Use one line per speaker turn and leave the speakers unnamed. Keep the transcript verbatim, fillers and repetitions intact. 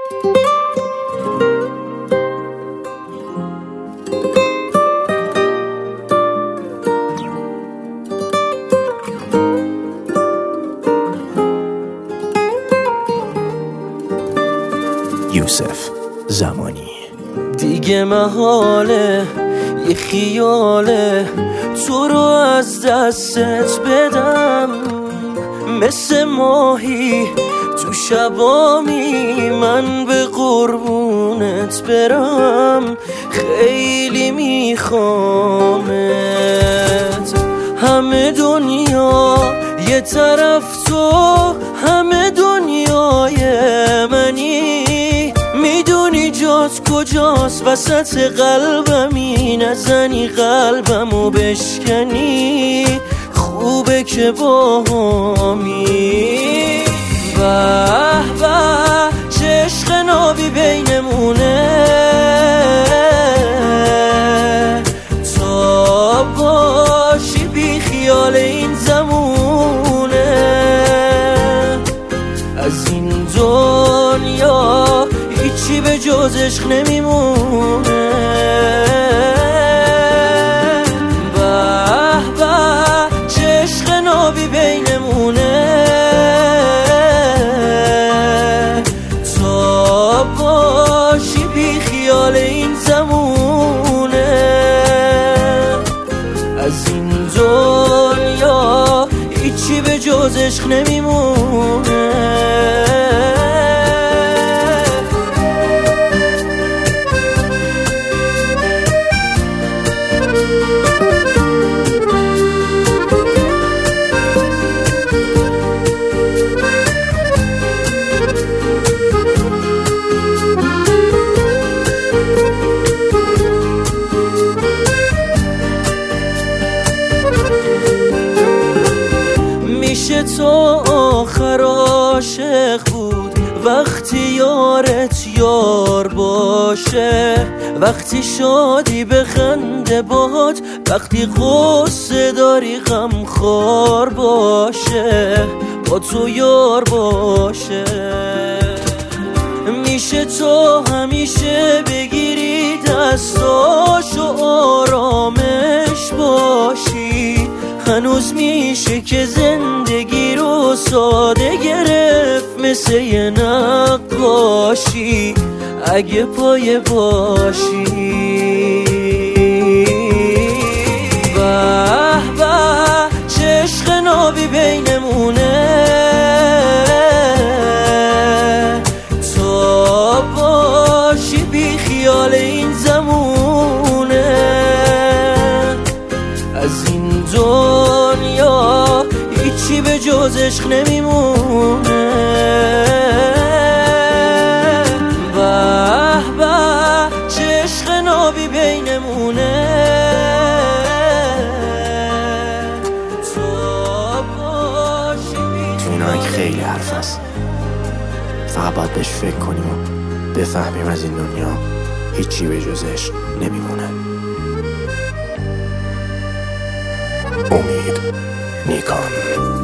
یوسف زمانی.
دیگه محاله یه خیاله تو رو از دستت بدم، مثل ماهی تو شبامی من به قربونت برم. خیلی میخوامت، همه دنیا یه طرف تو، همه دنیای منی. میدونی جات کجاست؟ وسط قلبمی، نزنی قلبمو بشکنی. خوبه که با همی. به به چه عشق نابی بینمونه، تا باشی بی خیال این زمونه. از این دنیا هیچی به جز عشق نمیمونه. به به چه عشق نابی بینمونه، تا باشی بی خیال این زمونه. از این دنیا هیچی به جز عشق نمیمونه. میشه تو آخر عاشق بود وقتی یارت یار باشه، وقتی شادی بخنده باد، وقتی غصه داری غمخوار باشه، با تو یار باشه. میشه تو همیشه بگیری دستاشو آرامش باشی. هنوز میشه که زندگی رو ساده گرفت مثل یه نقاشی، اگه پایه باشی. به به چه عشق نابی بینمونه، تا باشی بی خیال این زمونه. از این دنیا هیچی به جز عشق نمیمونه. به به چه عشق نابی بینمونه، تا باشی بی
تو این آهنگ خیلی حرف هست، فقط باید بهش فکر کنیم و بفهمیم از این دنیا هیچی به جز عشق نمیمونه. امید نیکان.